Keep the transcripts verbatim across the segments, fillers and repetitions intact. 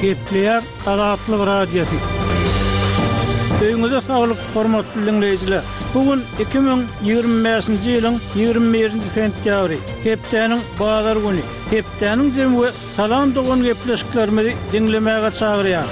Kepler Azatlyk Radiosu. Öňüňizde saglyk, hormatly dinleýijiler. Bugün iki bin ýygrimi beşinji ýylyň ýygrimi birinji sentýabry, hepdeniň bazar güni. Hepdeniň jemgy salam dogan gepleşiklerimizi dinlemäge çagyrýar.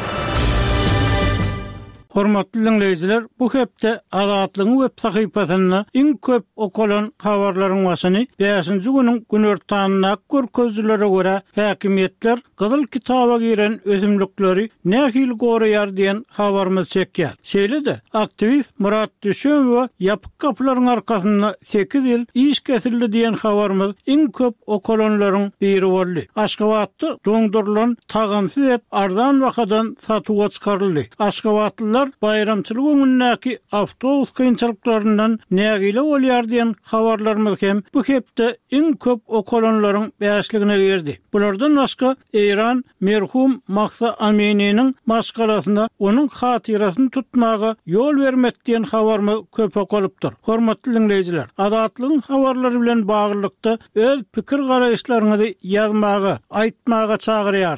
Hormatly dinleýijiler, bu hepde Azatlygyň web sahypasyna iň köp okulan habarlaryň başyny beşinji güniň günortanyna görkezlere görä häkimetler Gyzyl kitaba giren özümlükleri nähil goraýar diýen habarymyz çekýär. Şeýle-de aktivist Murat Düşemow ýapyk kapylaryň arkasynda sekiz ýyl iş kesildi diýen habarymyz iň köp okulanlaryň biri boldy. Aşgabatda doňdurulan tagamsyz et arzan wakadan satyga çykaryldy. Aşgabatlylar bayramçylyk öňündäki awtobus kynçylyklarynyň nägile bolýar diýen habarlarymyz hem bu hepde iň köp okulanlaryň beşligine girdi. Bulardan başga İran merhum Mahsa Amini'nin maskalasında onun hatirasyny tutmaga yol vermek diýen habarmy köp okulypdyr. Hormatly dinleýijiler, Azatlygyň habarlary bilen baglykda öz pikir garaýşlaryňyzy ýazmaga, aýtmaga çagyrýar.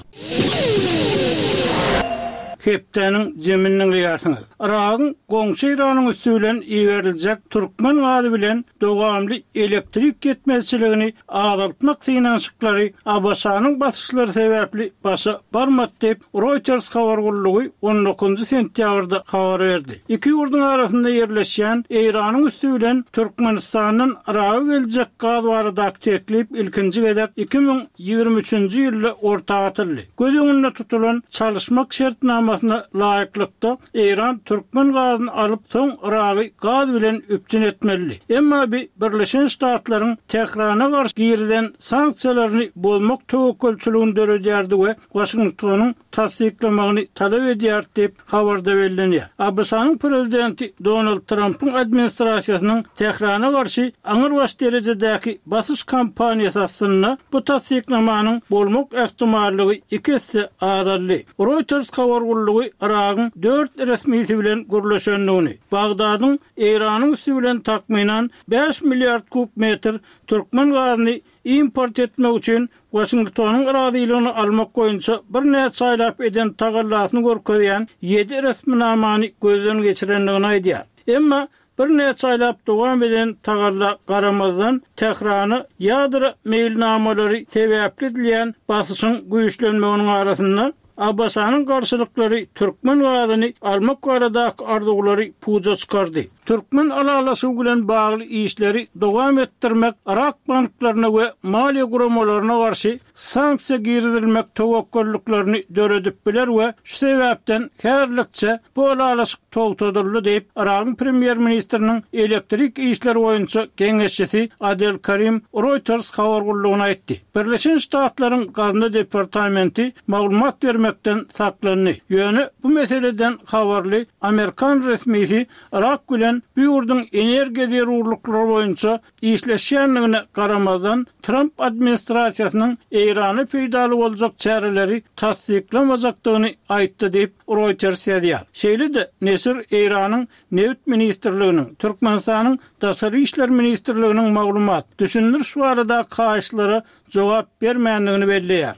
Hepdeniň jeminiň ýarsyňyz. Iragyň goňşy Iranyň üstünden iýeriljek türkmen gady bilen dowamly elektrik ketmezçiligini azaltmak synanyşyklary Abaşanyň basyşlary sebäpli başa barmat diýip Reuters habar gurulugy on dokuzunji sentýabrda habar berdi. Iki ýurdun arasynda ýerleşýän Iranyň üstünden Türkmenistanyň Iraga geljek gaz baradaky teklip ilkinji gezek iki bin ýygrimi üçinji ýylda ortaga atyldy. Göz öňünde tutulan çalışmak şertnama laýyklykda İran Türkmen gazyny alyp soň Iragy gaz bilen üpçün etmeli. Emma Birleşen Ştatlaryň Tehrana garşy girden sanksiýalaryny bolmak tewekkelçiligini döredýärdi we Washingtonyň tasdiklamagyny talap edýär diýip habarda berilýär. Abaşanyň prezidenti Donald Trump'yň administrasiýasynyň Tehrana garşy aňyr baş derejedäki basyş kampaniýasy aslynda bu tasdiklamanyň bolmak ähtimallygy ikisi azaldy. Reuters habar Iragyň dört resmisi bilen gürleşenligini, Bagdadyň Iranyň üstü bilen takminan beş milliard kub metr türkmen gazyny import etmek üçin Washingtonyň arazylygyny almak goýunça bir näçe saýlap eden tagallasny görkezýän ýedi resminamany gözden geçirenligini aýdýar. Emma bir näçe saýlap dowam eden tagalla garamazdan Tehrany ýadyr meýilnamalary sebäpli edilýän basyşyň güýçlenmeginiň arasynda Abaşanyň garşylyklary türkmen gazyny almak baradaky arzuwlary puja çykardy. Türkmen alalaşygy bilen bagly işleri dowam etdirmek Irak banklaryna we maliýe guramalaryna garşy sanksiýa girilmek tewekkelliklerini döredip biler we şu sebäpden häzirlikçe bu alalaşyk togtadyldy diýip Iragyň premier ministriniň elektrik işleri boýunça geňeşçisi Adel Karim Reuters habar gurulugyna aýtdy. Birleşen Ştatlaryň gazna departamenti maglumat bermekden saklandy. Ýöne bu meseleden habarly Amerikan resmisi Irak bilen bu ýurdun energiýa zerurlyklary boýunça işleşýänligine garamazdan Trump administrasiýasynyň Irany peýdaly boljak çäreleri tasdiklamajakdygyny aýtdy diýip Reuters ýazýar. Şeýle-de Nesir Iranyň Neft ministrliginiň, Türkmenistanyň Daşary işler ministrliginiň maglumat, düşündiriş barada kaýşlary jogap bermänligini belleýär.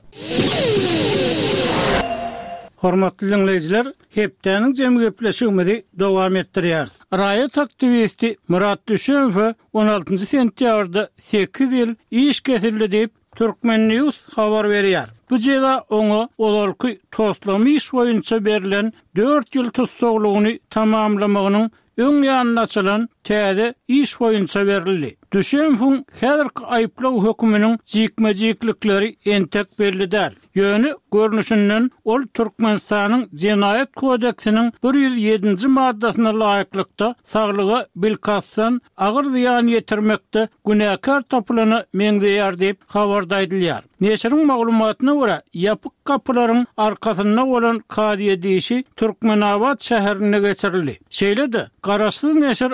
Hormatly dinleýijiler, hepdeniň jemgy gepleşigimizi dowam etdirýär. Raýat aktivisti Murat Düşemow on altynji sentýabrda sekiz ýyl iş kesildi diýip Türkmen News habar berýär. Bu jeda oňa olalky toslamy iş boýunça berilen dört ýyl tutsaglygyny tamamlamagynyň öň ýanyna açylan täze iş boýunça berildi. Düşemow häzirki aýplaw höküminiň jikmejiklikleri entek belli däl. Ýöne görnüşinden ol Türkmenistanyň Jenaýat kodeksiniň bir ýüz ýedinji maddasyna laýyklykda saglyga bilkassan agyr ziýan ýetirmekde günäkar tapylany meňdeýär diýip habarda aýdylýar. Neşiriň maglumatyna görä, ýapyk kapylaryň arkasynda bolan kady edişi Türkmenabad şäherine geçirildi. Şeýle-de garaşsyz neşir aktiv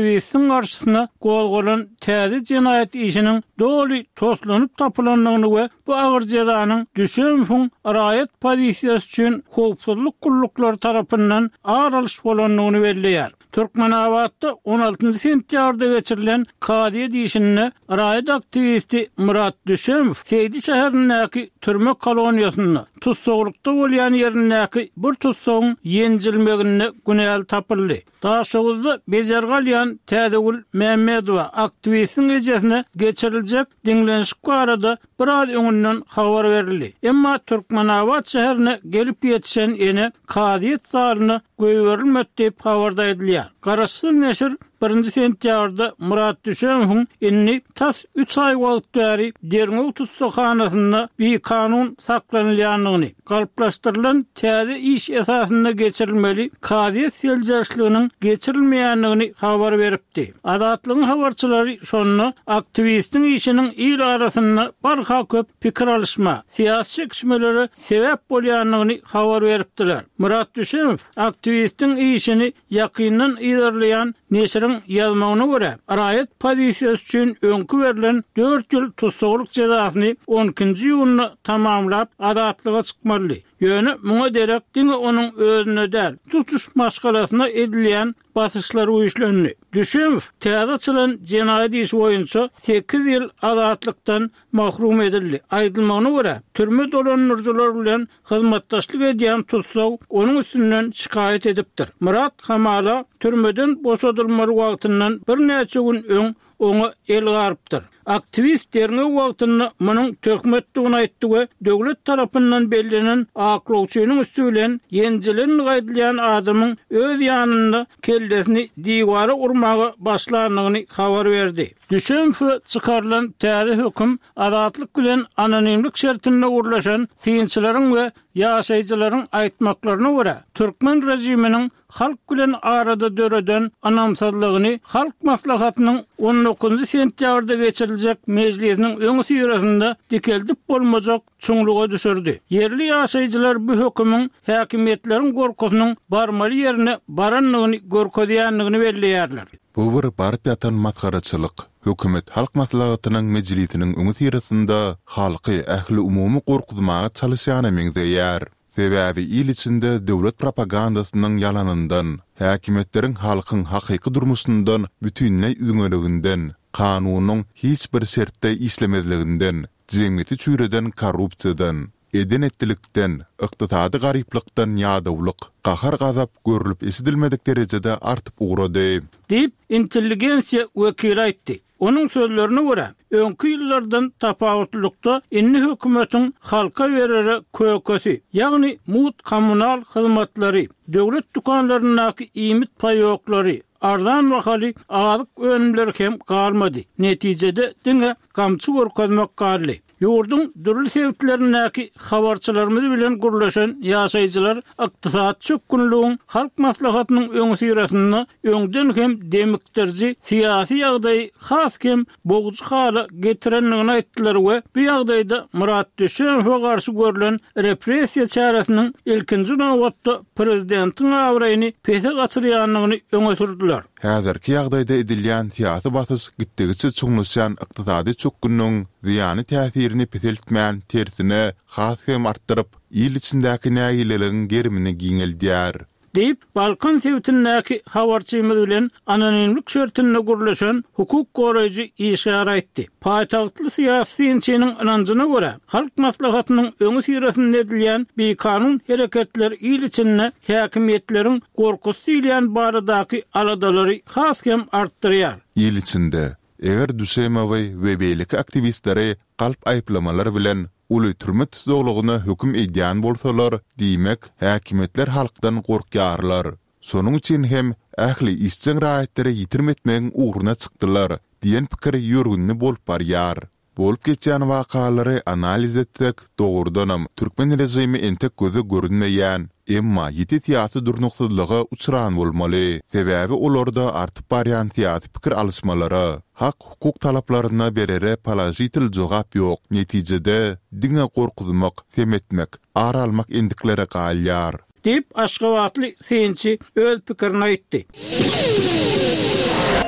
aktivistin karşısına golgolan täze cinayet işinin doli toslanyp tapylanlygyny we bu agyr jazanyň düşen arayet polisiýasy üçin howpsuzlyk gullukları tarapyndan aralyş bolanlygyny belleýär. Türkmenawatda on altyncı sentýarda geçirilen Kadiýe diýişinde arayet aktivisti Murat Düşemow Seydi şäherindäki türme koloniýasynda tutsagylykda bolýan ýerindäki bir tutsagyň ýenjilmegine günäl tapyldy. Daşagylda bejergalýan Tädegül Mämmedowa aktivistin ejesine geçiriljek diňlenşik barada bir az öňünden habar berildi. Emma Türkmenawat şäherine gelip ýetişen ene Kadiýet zalyny göýberilmedi diýip habarda edilýär. Garaşsyz neşir birinci sentýarda Murat Düşemowyň inni tas üç ay wagt bäri Derňew tutsakhanasyna bir kanun saklanylýanlygyny, galplaşdyrylan täze iş esasynda geçirilmeli Kadiýet seljerçiligining geçirilmeýänligini habar beripdi. Adatlygyň habarçylary şonu aktivistin işiniň il arasynda barha köp pikir alışma, siýasy çekişmeleri sebäp bolýanlygyny habar beripdiler. Murat Düşemow aktivistin işini ýakyndan ilerleýän neşiriň ýazmagyna görä, arayet polisiýasy üçin öňkü berilen dört ýyl tutsaglyk jazasyny on ikinji ýylyny tamamlap adatlyga çykmaly. Ýöne muňa derek diňe onuň özüne däl, tutuş maşgalasyna edilýän basyşlar uýuşlandy. Düşemow täze açylan cinayet işi boýunça sekiz ýyl azatlykdan mahrum edildi. Aýdylmagyna görä, türme dolanyrjylar bilen hyzmatdaşlyk edýän tutsag onuň üstünden şikayet edipdir. Murat hamala türmeden boşadylmaly wagtyndan bir näçe gün öň oňa el garypdyr. Aktivist Derňew wagtyny munyň töhmetdigini aýtdy we döwlet tarapyndan bellenen aklawçynyň üstülen ýenjilen gaýdylýan adamyň öz ýanynda kellesini diwara urmagy başlandygyny habar berdi. Düşemow çykarylan täze höküm azatlyk bilen anonimlik şertinde urlaşan synçylaryň we ýaşaýjylaryň aýtmaklaryna görä Türkmen rejiminiň halk bilen arada döreden anamsazlygyny halk maslahatynyň on dokuzunçy sentýarda geçiriljek meclisiniň öňü sýrasynda dikeldip bolmajak çuňluga düşürdi. Yerli ýaşaýjylar bu hökümüň häkimetleriň gorkusynyň barmaly ýerine baranlygyny görkezýänligini belleýärler. Bu bir barıp ýatan matkaraçylyk. Hökümet halk maslahatynyň meclisiniň öňü sýrasynda halky ähli umumy gorkutmaga çalışýany meňzeýär. Sebäbi il içinde döwlet propagandasynyň yalanyndan, häkimetleriň halkyň hakyky durmuşyndan bütünleý üňeliginden, kanunyň hiç bir şertde işlemezliginden, jemgyýeti çüýreden korrupsiýadan, edenetlikden, ykdysady garyplykdan ýadawlyk, gahar gazap görülüp esidilmedik derejede artyp ugrady. Diýip intelligensiýa wekili aýtdy. Onun sözlerine görä, öňkü ýyllardan tapawutlykda inni hökümetiň halka berere kökesi, ýagny mut kommunal hyzmatlary, döwlet dukanlarynyňky iýmit paýoklary, ardan bahaly azyk önümleri hem galmady. Netijede diňe gamçy görkezmek galdy. Ýurdun dürli sebäplerindäki habarçylarymyz bilen gurlaşan ýaşaýjylar ykdysat çökünlüğüň halk maslahatynyň öňü sýrasynda öňden hem demikderji siýasy ýagdaý haskem bogujy hala getirenligini aýtdylar we bu ýagdaýda Murat Düşemowa garşy görülen repressiýa çäresiniň ilkinji nowatda prezidentiň awraýyny pese gaçyrýanlygyny öňe sürdiler. Häzirki ýagdaýda edilýän siýasy basys gitdigiçe çuňlaşan ykdysady çökünlüğüň ziýany täsirini peseltmän tersine has hem artdyryp il içindäki nägileligiň gerimini giňeldýär. Deyip Balkan Sewitindäki habarçymyz bilen anonimlik şertinde gurlaşan hukuk goraýjy işgär aýtdy. Paýtagtly siýasyçynyň inanjyna görä, halk maslahatynyň öňü sýrasynda edilýän bir kanun hereketler il içinde häkimetleriň gorkusy silýän baradaky aladalary has hem artdyrýar. Il içinde eger Düşemowy we beýleki aktivistleri galp aýplamalar bilen uly türme tutuklugyna höküm edýän bolsalar, diýmek häkimetler halkdan gorkýarlar. Sonuň üçin hem ähli işçiň raýatları ýitirmetmegiň uğruna çykdylar diýen pikir ýörgünni bolup barýar. Bolup geçýän wakalary analiz etdik, dogurdanam Türkmen rejimi entek gözü görünmeýän, emma ýeti siýasy durnuksyzlyga uçuran bolmaly. Sebäbi olarda artyp barýan siýasy pikir alışmalary, hak hukuk talaplaryna berere palajitil jogap ýok. Netijede diňe gorkuzmak, semetmek, ara almak endiklere galýar. Dip Aşgabatly synçy öz pikirini aýtdy.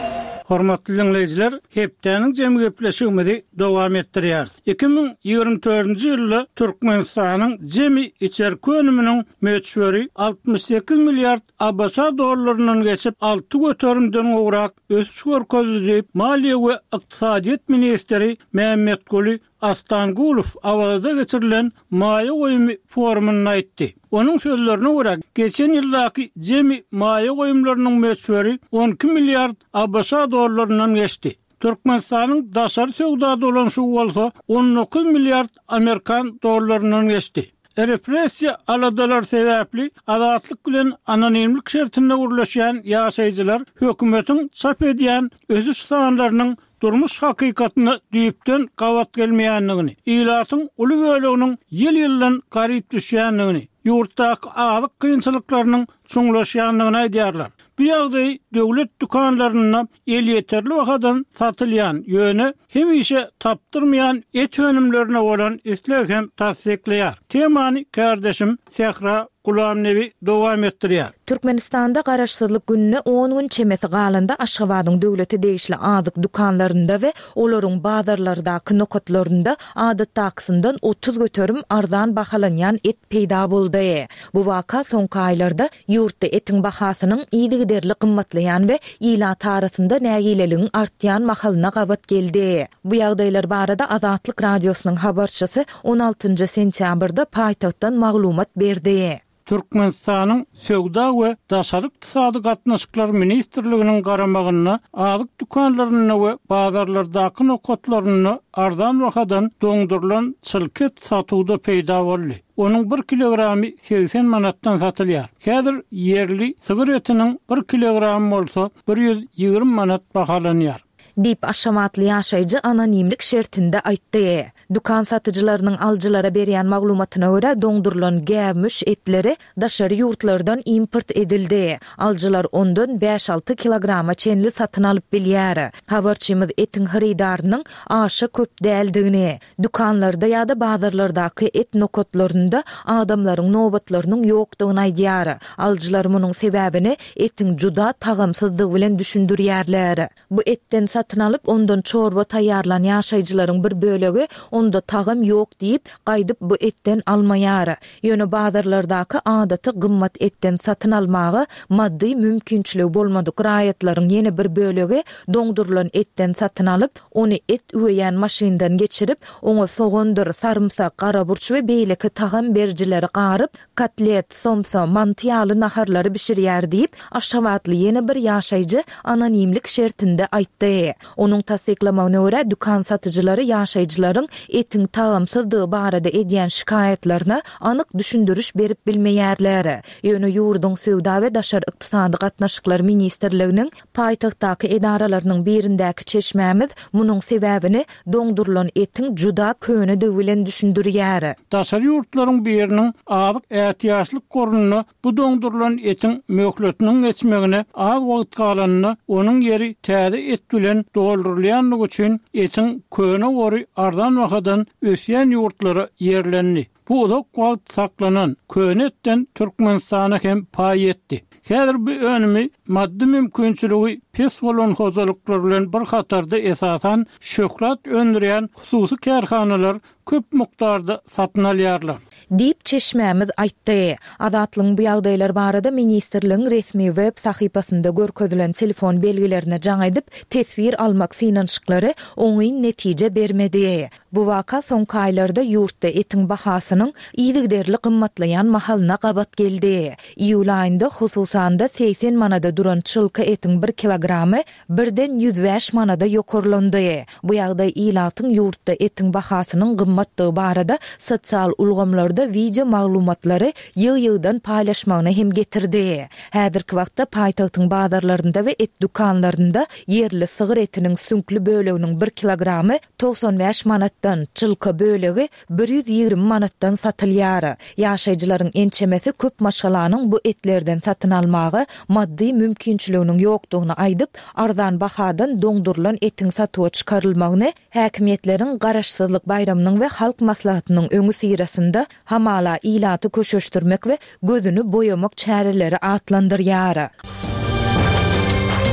Hormatly dinleyijiler, hepdeniň jemy gepleşigimizi dowam etdirýär. iki ming ýygrimi dördünji ýylda Türkmenistanyň jemy içerki önüminiň möçberi altmış sekiz milliard abasa dollarynyň geçip alty göterimden gowrak ösüş görkezdi diýip Maliýe we Ykdysadyýet ministri Mehmet Guli Astangulov awazda geçirilen maýa goýumy forumunda aýtdy. Onun sözlerine göre geçen ýyldaky jemy maýa goýumlarynyň möçberi on iki milliard abasa dollarynyň geçdi. Türkmenistanyň daşary söwdada bolan şu bolsa on dokuz milliard Amerikan dollarynyň geçdi. Repressiya aladalar sebäpli azatlyk bilen anonimlik şertinde urlaşýan ýaşaýjylar hökümetiň çap edýän özüş sanlarynyň durmuş hakykatyny düýüpden gawat gelmeýändigini, ilatyň uly böleginiň ýyl-ýyldan garyp düşýändigini, ýurtdaky azyk kynçylyklarynyň çuňlaşýandygyny aýdýarlar. Bu ýagdaý döwlet dukanlaryna el ýeterli wagtdan satylýan ýöne hemişe tapdyrmaýan et önümlerine bolan isleg hem tasdikleýär. Temany kardeşim Sehra Gulamnevi dowam etdirýär. Türkmenistanda garaşsyzlyk gününe on gün çemesi galanda Aşgabatyň döwleti degişli azyk dukanlarynda we olaryň bazarlardaky nokotlarynda adatdakysyndan otuz göterim arzan bahalanýan et peýda boldy. Bu waka soňky aýlarda ýurtda etiň bahasynyň ýygy derli gymmatlaýan we ýylat arasynda nägileligiň artýan mahalyna gabat geldi. Bu ýagdaýlar barada Azatlyk radiosynyň habarçysy on altynjy sentýabrda paýtagtdan maglumat berdi. Türkmenistanyň Söwda we Daşary ykdysady gatnaşyklar ministrliginiň garamagyna azyk dukanlaryny we bazarlardaky nokotlaryny arzan wagtdan doňdurulan çylket satuwda peýda boldy. Onun bir kilogramy seksen manatdan satylýar. Häzir yerli sygyr etiniň bir kilogramy bolsa bir ýüz ýygrimi manat bahalanýar. Dip aşamatly ýaşaýjy anonimlik şertinde aýtdy. Dukan satyjylarynyň aljylara berýän maglumatyna görä doňdurulan gämüş etleri daşary ýurtlardan import edildi. Aljylar ondan beş alty kilograma çenli satyn alyp bilýär. Habarçymyz etiň haridarynyň aşy köp däldigini, dukanlarda ýa-da bazarlardaky et nokotlarynda adamlaryň nobatlarynyň ýokdugyny aýdýar. Aljylar munyň sebäbini etiň juda tagamsyzlygy bilen düşündirýärler. Bu etten satyn alyp ondan çorba taýýarlan ýaşaýjylaryň bir bölegi onda tagym ýok diýip gaýdyp bu etten almaýar. Ýöne bazarlardaky adaty gymmat etten satyn almagy maddi mümkinçiligi bolmadyk raýatlaryň ýene bir bölegi doňdurulan etten satyn alyp ony et üýän maşyndan geçirip oňa soğandyr, sarımsak, garaburç we beýleki tagym berjileri garyp kotlet, somsa, mantiýaly naharlary bişirýär diýip Aşgabatly ýene bir ýaşaýjy anonimlik şertinde aýtdy. Onuň tasdiklamagyna görä dukan satyjylary ýaşaýjylaryň etiň tagamsyzlygy barada edýän şikaýetlerine anyk düşündürüş berip bilmeýärler. Ýöne ýurdun Söwda we Daşary ykdysady gatnaşyklar ministrliginiň paýtagtdaky edaralarynyň birindäki çeşmämiz munyň sebäbini doňdurulan etiň juda köne bilen düşündirýär. Daşary ýurtlaryň biriniň azyk ähtiýaçlyk gorunyny bu doňdurulan etiň möhletiniň geçmegine az wagt galanyny onuň ýeri täze et bilen doldurulýanlygy üçin etiň köne gory arzan wagtdan ösýän ýurtlara ýerlendi. Bu uzak wagt saklanan köne etten Türkmenistana hem paý etdi. Häzir bu önümi maddi mümkinçiligi pes bolan hozalyklar bilen bir hatarda esasan şöhret öndürýän hususy kärhanalar köp mukdarda satyn alýarlar. Dip çeşmämiz aýtdy. Azatlyň bu ýagdaýlar barada ministrligiň resmi web sahypasynda görkezilen telefon belgilerine jaňaýdyp tesbir almak synanşyklary oňy netije bermedi. Bu waka soňky aýlarda ýurtda etiň bahasynyň ýygyderli gymmatlaýan mahalyna gabat geldi. Iýul aýynda hususanda seksen manada duran çylky etiň bir kilogramy birden ýüz beş manada ýokurlandy. Bu ýagdaý ýylatyň ýurtda etiň bahasynyň gymmatlygy barada sosial ulgamlar video maglumatlary ýyl-ýyldan paýlaşmagyny hem getirdi. Häzirki wagtda paýtagtyň bazarlarynda we et dukanlarynda yerli sygyr etiniň sünkli böleginiň bir kilogramy doksan beş manatdan, çylky bölegi bir ýüz ýygrimi manatdan satylýar. Ýaşaýjylaryň ençemesi köp maşalanyň bu etlerden satyn almagy maddi mümkinçiliginiň ýokdugyny aýdyp, arzan bahadan doňdurulan etiň satyga çykarylmagyny häkimetleriň garaşsyzlyk bayramynyň we halk maslahatynyň öňü sirasynda hamala ýylaty köşeşdirmek we gözünü boyamak çäreleri atlandyrýar.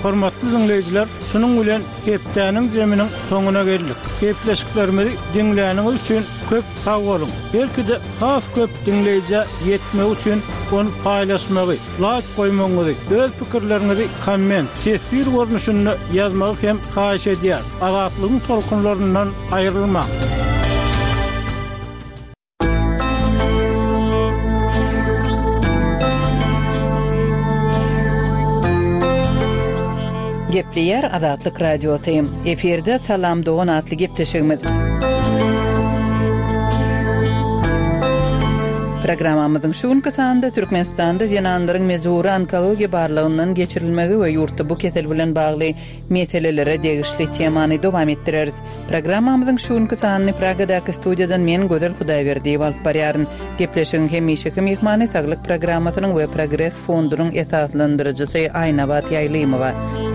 Hormatly dinleyijiler, şunun bilen Hepdäniň jeminiň soňuna geldik. Hepleşiklerimizi dinläniňiz üçin köp sag bolun. Belki de has köp dinleýije ýetmek üçin onu paýlaşmagy, like goýmaňyzy, öz pikirleriňizi komment, tesbir görnüşinde ýazmagy hem haýyş edýär. Azatlygyň tolkunlaryndan aýrylmak. Gepleyer Azatlyk Radiosu. Eferde Salam Doğan adlı gepleşigimiz. Programamyzyň şu günkü sanynda Türkmenistanda ýananlaryň mejburi onkologiýa barlygyndan geçirilmegi we ýurtda bu kesel bilen bagly meselelere degişli temany dowam etdireriz. Programamyzyň şu günkü sanyny Pragadaky studiýadan men Gözel Hudaýberdiýew alyp barýaryn. Gepleşigiň hemişeki mehmany saglyk programasynyň we Progress fondunyň esaslandyrjysy Aýnabat Ýaýlymowa.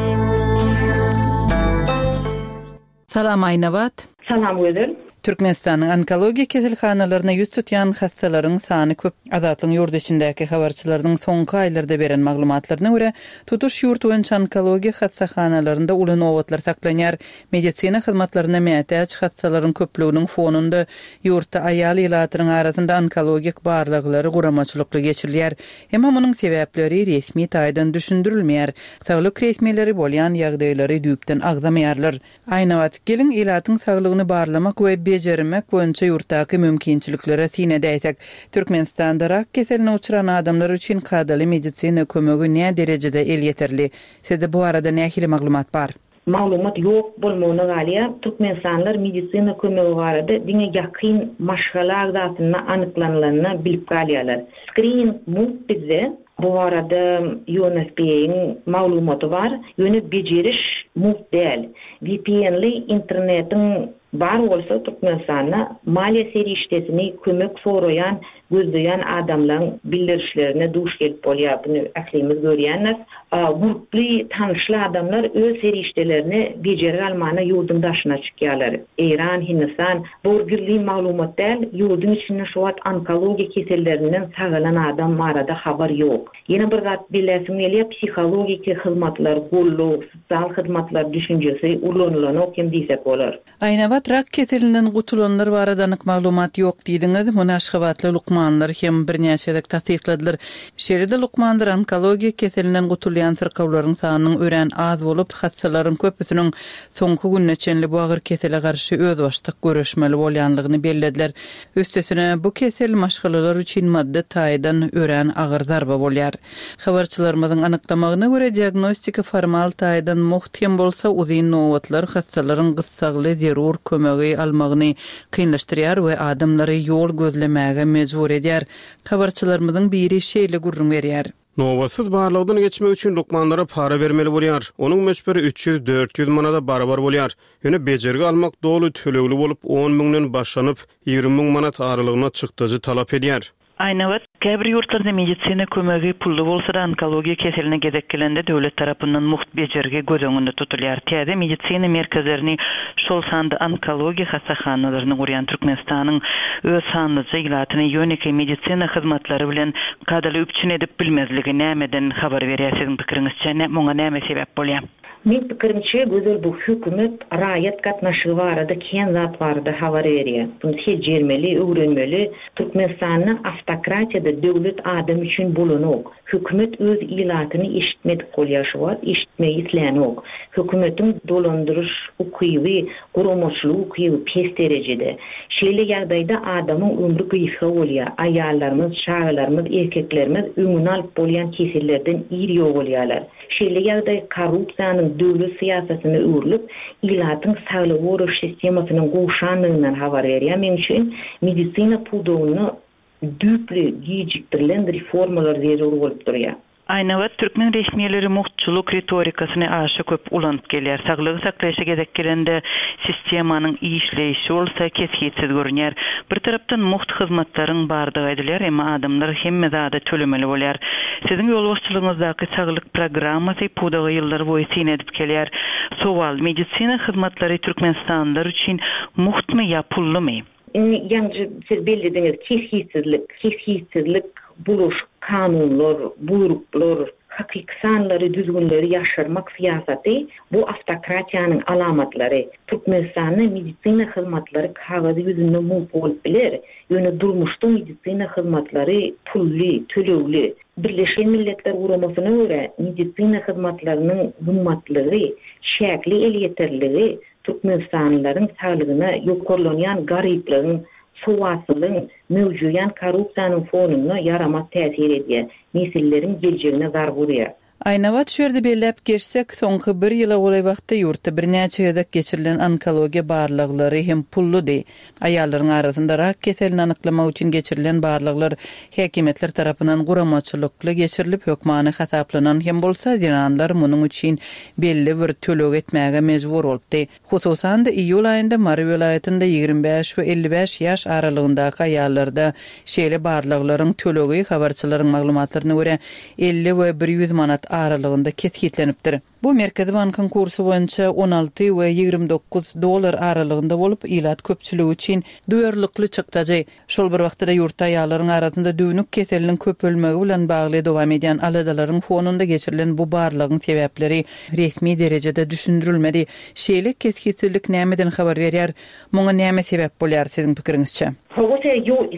Salam Aýnabat. Salam Gözel. Türkmenistanyň onkologiýa keselhanalaryna ýüz tutýan hastalaryň sany köp. Azatlyň ýurdu içindäki habarçylaryň soňky aýlarda beren maglumatlaryna görä, tutuş ýurt boýunça onkologiýa hastahanalaryna uly nowatlar saklanýar. Medisina hyzmatlaryna mätäç hastalaryň köpliginiň fonunda ýurtda aýal ýylatyryň arasynda onkologik barlyklary guramaçylykly geçirilýär. Hemme munyň sebäpleri resmi taýdan düşündirilmeýär. Saglyk resmileri bolýan ýagdaýlary düýpden agzamaýarlar. Aýnabat, gelin ýylatyň saglygyny barlamak we bejermek boýunça ýurtdaky mümkinçiliklere sine däýsek, Türkmenistanda rak keseline uçuran adamlar üçin kadaly medisina kömegi näme derejede el ýeterli? Sizde bu arada nähili maglumat bar? Maglumat ýok bolmagyna galya Türkmenistanlar medisina kömegi barada diňe ýakyn maşgala agdatyny anyklanylaryny bilip galýarlar. Screening muhtize bu arada U N S P A'ň maglumaty bar, ýöne bejeriş muht däl. V P N'li internetiň bar bolsa Türkmenistanda maliýe serişdesini kömek soraýan, gözleýän adamlaryň bildirişlerine duş gelip bolýar. Buny ählimiz görýänler. Gruply tanışly adamlar öz serişdelerini bejeri almana ýurdun daşyna çykýarlar. Iran, Hindistan bu girli maglumat däl, ýurdun içinde şu wagt onkologiýa kesellerinden sagalan adam arada habar ýok. Ýene bir zat bilesim gelýär, psihologik hyzmatlar, gollu, sosial hyzmatlar düşünjesi ulanylan kim diýsek bolar. Aýnabat, rak keselinden gutulanlar barada anyk maglumat ýok diýdiňiz. Munaşgabatly lukmanlar hem birnäçe tasdiqladylar. Şeride lukmanlar onkologiýa keselinden gutulýan sırkawlaryň sanynyň ören az bolup, hastalaryň köpüsiniň soňky günneçenli bu agyr kesele garşy öz başlyk görüşmeli bolýanlygyny bellediler. Üstesine bu kesel maşgalalar üçin madde taýdan ören agyr zarba bolýar. Habarçylarymyzyň anyklamagyna görä diagnostika formal taýdan muhtem bolsa, uzyn nowatlar hastalaryň gyssagly zerur kömegi almagyny kynlaşdyrýar we adamlary ýol gözlemäge mejbur edýär. Habarçylarymyzyň biri şeýle gurrun berýär. Nowasyz barlygdan geçmek üçin lukmanlara para bermeli bolýar. Onuň meşberi üç ýüz dört ýüz manada barabar bolýar. Ýöne bejergi almak doly tölegli bolup on miňden başlanyp ýigri miň manat aralygyna çykdyjy talap edýär. Aýnabat, käbir ýurtlarda medisina kömegi pully bolsa da onkologiýa keseline gezekkelende döwlet tarapyndan muht bejergi gözeňinde tutulýar. Täze medisina merkezlerini şol sanda onkologiýa hastahanalaryny gurýan Türkmenistanyň öz sanlyjy ýylatyny ýöneki medisina hyzmatlary bilen kadaly üpçün edip bilmezligi nämeden habar berýär? Siziň pikiriňizçe muňa näme sebäp bolýar? Men pikirimçe Gözel bu hökümet raýat gatnaşygy barada ken zat barada habar berýär. Bunu sejermeli, öwrenmeli. Türkmenistanyň автократияда döwlet adam üçin bolanok. Hökümet öz ýylatyny eşitmedik bolýar şu wagt, eşitmeýi islenok. Hökümetiň dolandyryş ukyby, guramaçlyk ukyby pes derejede. Şeýle ýagdaýda adamyň ömrü gyýyşy bolýar. Aýallarymyz, şaýlarymyz, erkeklerimiz öňüne alyp bolýan kesellerden iri bolýarlar. Şeýle ýagdaý korrupsiýanyň döwlet siýasatyny öwrülip, ýylatyň saglyk goruş sistemasynyň goşanlygyndan habar berýär. Men üçin medisina pudowyny düpli gijikdirilen reformalar zerur bolup durýar. Aýnabat, Türkmen resmiýetleri muhtçuluk retorikasyny aşy köp ulanyp gelýär. Saglygy saklaýşa gezekkelende sistemanyň işleýişi bolsa kesgitsiz görünýär. Bir tarapdan muht hyzmatlaryň bardygy ediler, emma adamlar hemme zada tölemeli bolýar. Siziň ýolbaşçylygyňyzdaky saglyk programmasy pudagy ýyllar boýy sine edip kelýär. Sowal, medisina hyzmatlary Türkmenistanlar üçin muhtmy ýa pullymy? Ýa-ni siz bellidiňiz kesgitsizlik, kesgitsizlik buluş kanunlar, buyruklar, hakiki sanları, düzgünleri yaşarmak siyaseti bu автократиянын alamatları. Türkmenistan'ın medisina hizmetleri kağıdı yüzünde mump olup bilir. Yönü durmuştu medisina hizmetleri pulli, tölövli. Birleşen Milletler Guramasına göre medisina hizmetlerinin hımmatlığı, şekli el yeterliği Türkmenistanlıların sağlığına yokorlanyan garipliğin, soğasılığın, mevcuyan korrupsiyanın fonuna yaramak tesir ediyor. Nesillerin geleceğine zar vuruyor. Aynavat şerde belläp geçsek, soňky bir ýyla golay wagtda ýurtda bir näçe ýylda geçirilen onkologiýa barlyklary hem pulludy. Aýallaryň arasynda rak keselini anyklamak üçin geçirilen barlyklar häkimetler tarapyndan guramaçylykly geçirilip hökmany hasaplanan hem bolsa ýanlar munyň üçin belli bir tölek etmäge mejbur bolupdy. Hususan da iýul aýynda Mary welaýatynda ýygrimi beş we elli beş ýaş aralygyndaky aýallarda şeýle barlyklaryň tölegi habarçylaryň maglumatlaryna görä elli we bir ýüz manat aralygynda ketgitlenipdir. Bu Merkezi Bankın kursu boýunça on alty we ýygrimi dokuz dolar aralygynda bolup, ilat köpçüligi üçin duýarlykly çykdagy. Şol bir wagtda ýurtda ýallaryň arasynda düýnük keseliniň köpölmegi bilen bagly dowam edýän aladalaryň fonunda geçirilen bu barlygyň sebäpleri resmi derejede düşündirilmedi. Şeýle kesgitlik nämeden habar berýär? Muňa näme sebäp bolýar siziň pikiriňizçe? Howata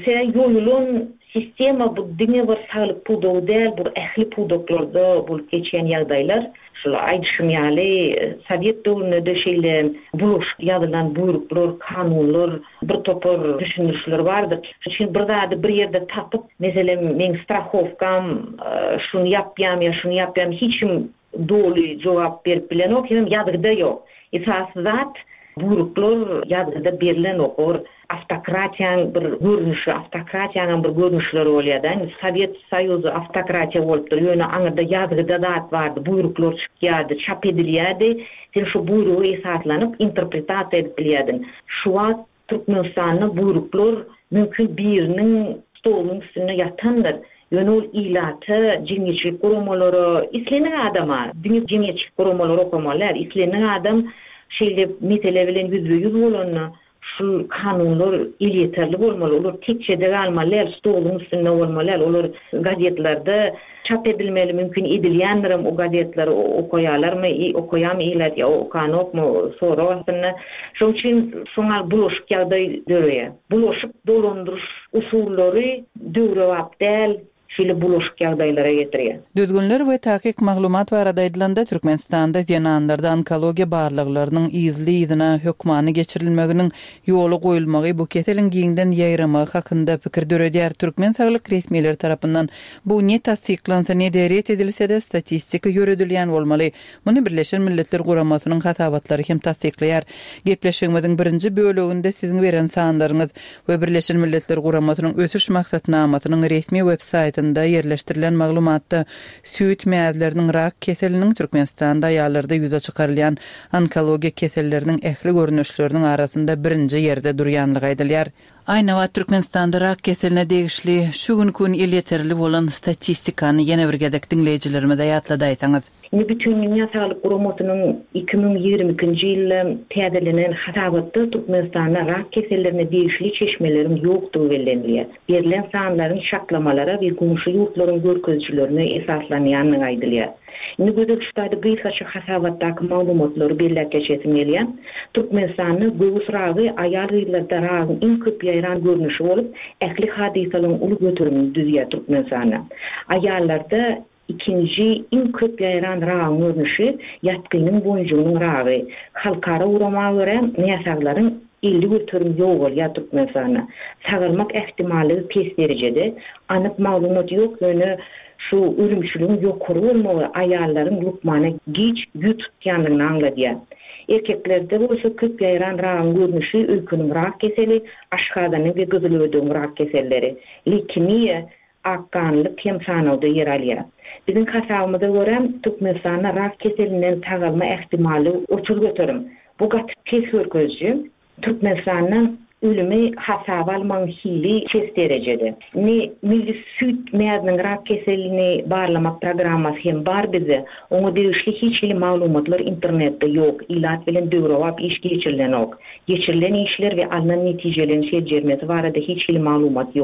ýol sistema bu diňe bir saglyk pudow däl, bu ähli pudoklarda bolup geçen ýagdaýlar. Şol aýdşymýaly Sowet döwründe şeýle buluş ýazylan buyruklar, kanunlar, bir topar düşünüşler bardy. Şeň bir zady bir ýerde tapyp, meselem men strahowkam şunu ýapýam, ýa şunu ýapýam, hiçim doly jogap berip bilen ok, hem ýadygda ýok. Esas zat buyruklar ýadygda berilen okor. Автократиянın bir görünüşü, автократиянın bir görünüşleri bolýardy. Sowet Soýuzy автократия bolupdyr. Ýöne aňyrda ýazgyda zat bardy, buyruklar çykýardy, çap edilýärdi. Sen şu buyrugy esaslanyp interpretasiýa edip bilýärdin. Şu wagt Türkmenistanyň buyruklar mümkin biriniň stolunyň üstüne ýatandyr. Ýöne ol ilaty, jemgyýetçilik guramalary, islenen adama, diňe jemgyýetçilik guramalary okamalar, islenen adam şeýle mesele bilen yüzbe-yüz bolanyny şu kanunlar il yeterli bolmaly, olar tekçede galmalar, stolun üstünde bolmalar, olar gazetlerde çap edilmeli, mümkin edilýändirim o gazetleri okaýarlarmy, okaýamy ilat ýa okanokmy, sonra aslında şoň üçin şoňa bulaşyk ýagdaý döreýär. Bulaşyk dolandyryş usullary döwrewap däl, şeýle bulaşyk ýagdaýlara getirýär. Düzgünler we tahkik maglumat barada edilende Türkmenistanda ýananlarda onkologiýa barlyklarynyň izli izine hökmany geçirilmeginiň ýoly goýulmagy bu keseliň giňden ýaýramagy hakynda pikir döredýär. Türkmen saglyk resmiýetleri tarapyndan bu ne tasdiklansa ne deret edilse-de statistika ýöredilýän bolmaly. Muny Birleşen Milletler Guramasynyň hasabatlary hem tasdikleýär. Gepleşigimiziň birinji böleginde siziň beren sanlaryňyz we Birleşen Milletler Guramasynyň ösüş maksatnamasynyň resmi websayty da yerleştirilen maglumatda süýt mäzleriniň rak keseliniň Türkmenistanda ýalarda ýüze çykarylýan onkologiýa keselleriniň ähli görnüşleriniň arasynda birinji ýerde durýanlygy aýdylýar. Aýna wagt Türkmenistanda rak keseline degişli şu gün el yeterli bolan statistikany ýene bir gedek dinleýijilerimize ýatlada aýsaňyz. Ne bütün Dünya Sağlık Guramasynyň iki bin ýygrimi ikinji ýyly täzelenen hasabatda Türkmenistanda rak kesellerine degişli çeşmelerin ýokdugy bellenilýär. Berilen sanlaryň şaklamalara we gumşy ýurtlaryň görkezçilerine esaslanýanyny aýdylýar. Indi gözek şutaýda gysgaça hasabatdaky maglumatlary belläp geçesim gelýär. Türkmenistanyň göwüs ragy aýal ýyllarda ragyň iň köp ýaýran görnüşi bolup, ähli hadisalaryň uly götürümini düzýär Türkmenistanda. Aýallarda ikinci in köp ýaýran ragyň görnüşi ýatkynyň boýunçygynyň ragy. Halkara uramaga görä näsaklaryň elli götürüm ýok bolýar Türkmenistanda. Sagalmak ähtimaly pes derejede, anyk maglumat ýok, ýöne şu ölümçülüğün ýokary bolmagy aýallaryň lukmana giç güt tutýanlygyny aňladýar. Erkeklerde bolsa köp ýaýran ragyň görnüşi öýküniň rak keseli, aşgadanyň we gyzylöwdüň rak keselleri, leukemiýa, akkanlyk hem sanawda yer alýar. Biziň hasabymyza görä Türkmenistanda rak keselinden tagalma ähtimaly uçur götürüm. Bu gaty pes görkezji Türkmenistanyň ölümi hasaba alman hili çes derejede. Ne milli süt mäziniň rak keselini barlamak programmasy hem bar bize. Oňa degişli hiç hili maglumatlar internetde ýok. Ilat bilen döwrewap iş geçirilen ok. Geçirilen işler we alınan netijelerin şeýjermesi barada hiç hili maglumat ýok.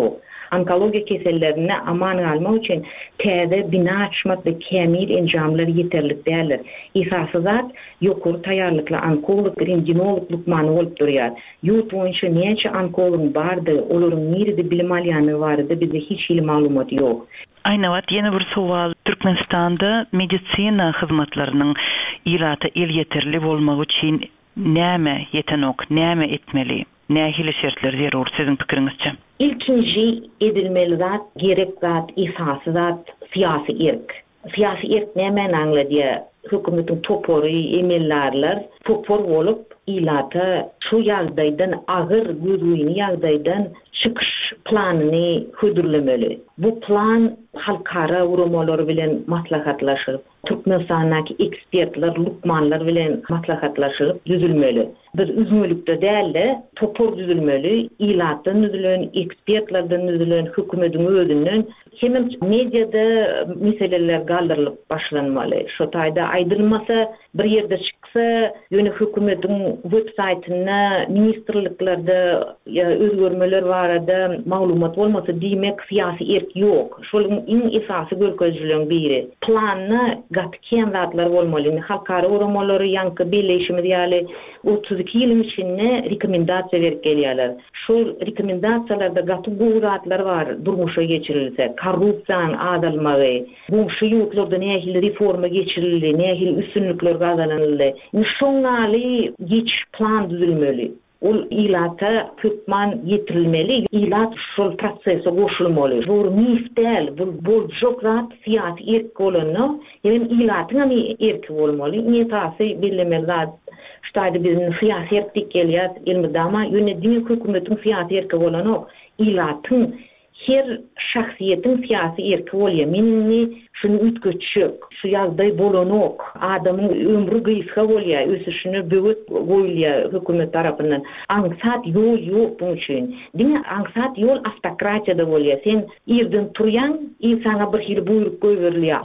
Onkologiya kesellerine aman almak için täze bina açmak ve kamil enjamlar yeterlik değerler. İsasızat yokur tayarlıkla onkolog, renginolog lukmanı olup duruyor. Yurt boyunca neçe onkolog bardı, olurun nerede bilim alyanı vardı, bize hiç il malumat yok. Aynawat yeni bir sual. Türkmenistanda medisina hizmetlerinin ilata il yeterli bolmagy üçin näme yetenok, näme etmeli? Nähili şertler zerur sizin pikirinizçe? İlkinci edilmeli zat, gerek zat, isası zat, siyasi irk. Siyasi irk näme angladiya? Hükümetin toporu, emellerler, topor olup ilata şu ýagdaýdan agyr gözüni ýagdaýdan çıkış planını hüdürlemeli. Bu plan halkara urumalar bilen maslahatlaşyp, Türkmenistanyň ekspertler, lukmanlar bilen maslahatlaşyp düzülmeli. Bir üzmülükde däl, topor düzülmeli, ilatdan düzülen, ekspertlerden düzülen, hükümetiň özünden hem mediada meseleler galdırılıp başlanmaly. Şu taýda aýdylmasa, bir ýerde çyksa, ýöne hükümetiň websaytyna, ministrliklerde özgörmeler barada maglumat bolmasa diýmek siyasi erk ýok. Şonuň iň esasy görkezligiň biri. Planny gatken zatlar bolmaly. Halkara urumalary ýanky birleşimi diýäli otuz iki ýylyň içinde rekomendasiýa berip gelýärler. Şu rekomendasiýalarda gaty bu zatlar bar, durmuşa geçirilse, korrupsiýany azalmagy, bu şu ýurtlarda nähili reforma geçirildi, nähili üstünlükler gazanyldy. Şoňaly geç plan düzülmeli. Ol ilata köpman yetirilmeli, ilat şol prosese goşulmaly. Bu mifdel, bu boljok zat siyasi erk bolany, hem ilatyň erki bolmaly. Netasi bilinmeli zat. Ştaýda bizim siyasi erklik gelýär, elmidama ýönediň hökümetiň siyasi erki bolany, ilatyň her şahsiýetiň siyasi erki bolýar. Menini şunu ütköçük, şu ýagdaý bolanok, adamyň ömrü gysga bolýar, ösüşini böwet goýulýar hökümet tarapyndan. Aňsat ýol ýok bu üçin. Diňe aňsat ýol автократияda bolýar. Sen ýerden turýan, insana bir hil buyruk goýberýär.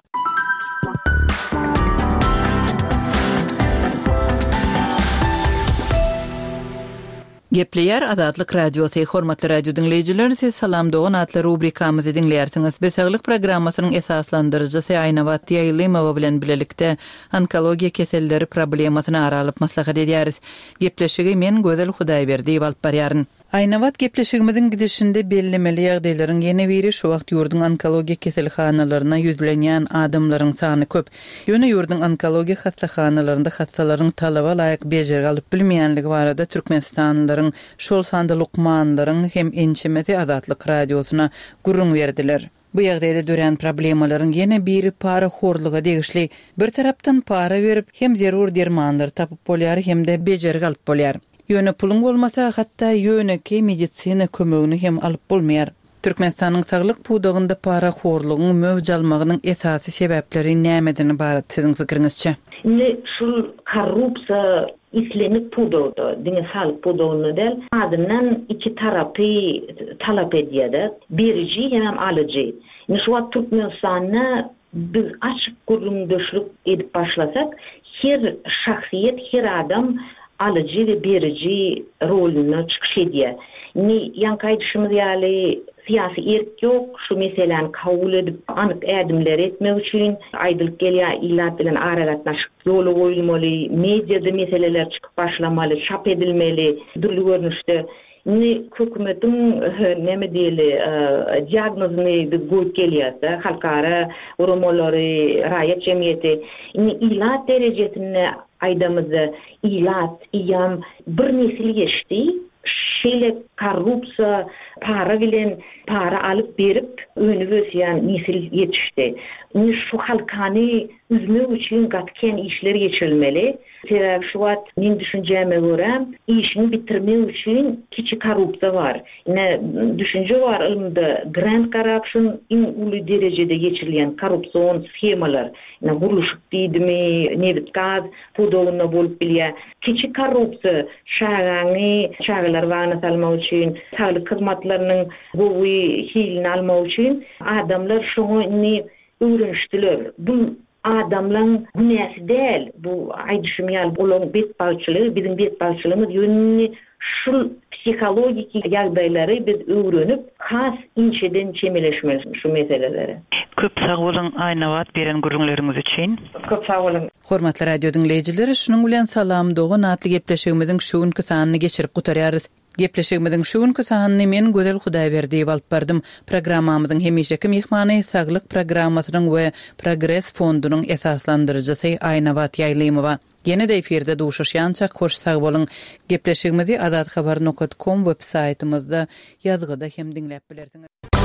Gepleyer Azatlyk Radiosu, hormatly radio dinleyijiler, siz salam dogan atly rubrikamyzy dinleýärsiňiz. Besaglyk programmasynyň esaslandyryjysy Aynawat Ýaýlymowa bilen bilelikde onkologiýa keselleri problemasyny aralyp maslahat edýäris. Gepleşigi men Gözel Hudaýberdi alyp barýaryn. Aynawat gepleşigimiziň gidişinde bellemeli ýagdaýlaryň ýene biri şu wagt ýurdun onkologiýa keselhanalaryna ýüzlenýän adamlaryň sany köp. Ýöne ýurdun onkologiýa hastahanalaryna hastalaryň talaba laýyk bejergi alyp bilmeýänligi barada Türkmenistanlylaryň şol sanda lukmanlaryň hem ençemeti Azatlyk Radiosuna gurrun berdiler. Bu ýagdaýda dören problemalaryň ýene biri para horluga degişli. Bir tarapdan para berip hem zerur dermanlar tapyp bolýar hem de bejergi alyp bolýar. Ýöne pulun bolmasa hatda ýöneki medisina kömegini hem alyp bolmaýar. Türkmenistanyň saglyk pudagynda para horlugyň mewjalmagynyň esasy sebäpleri nämeden ibaret siziň pikiriňizçe? Ne şul korrupsiýa islenip pudagda, diňe salyk pudagyny del, adından iki tarapy talap edýär, beriji hem alyjy. Ne şu wagt Türkmenistanyna biz açyk gurrundaşlyk edip başlasak, her şahsiýet, her adam alıcı ve berici rolünü çıkış ediyor. Ni yankaydışımız ýaly siyasi erk yok, şu meselen kabul edip anık erdimler etmek için aýdylyp gelýär, ilat bilen aragatnaşyk ýolu goýulmaly, mediada meseleler çıkıp başlamaly, çap edilmeli, dürli görnüşde. Ni hökümetiň näme diýeli diagnozyny goýup gelýär, halkara urumalary, raýat jemgyýeti, ni ilat derejesinde aýdamyzy ilat, ýam bir nesil geçdi. Şeýle korrupsiýa, para bilen para alyp berip öňüne götürýän nesil ýetişdi. Ni şu halkany üzmek üçin gatken işler geçirilmeli. Sebäbi şu wagt men düşünjäme görä, işini bitirmek üçin kiçi korrupsiýa bar. Ine düşünje bar ilmde grand corruption iň uly derejede geçirilýän korrupsiýon schemalar. Ine guruluşyk diýdimi, nebit gaz, pudagyna bolup bilýär. Kiçi korrupsiýa şäherni, şäherler wagna salmak üçin, saglyk hyzmatlarynyň gowy hilini almak üçin adamlar şoňa öwrenişdiler. Bu adamlaryň günäsi däl. Bu aýdyşymyal bolan bet balçylygy, bizim bet balçylygymız ýönüni şul psikologik ýagdaýlary biz öwrenip, has inçeden çemeleşmeli şu meseleleri. Köp sag bolan Aýnawat beren gürüňleriniz üçin. Köp sag bolan. Hormatly radio dinleýijileri, şunuň bilen salam dogan atly gepleşigimiziň şu günkü sanyny geçirip gutarýarys. Gepleşigimiziň şu günkü sanyny men Gözel Hudaýberdi alyp berdym. Programmamyzyň hemişeki mehmany saglyk programmasynyň we Progress fondunyň esaslandyrjysy Aýnawat Ýaýlymowa. Ýene-de efirde duşuşýançak hoş sag bolun. Gepleşigimizi azat habar nokta com web saytymyzda ýazgyda hem dinläp bilersiňiz.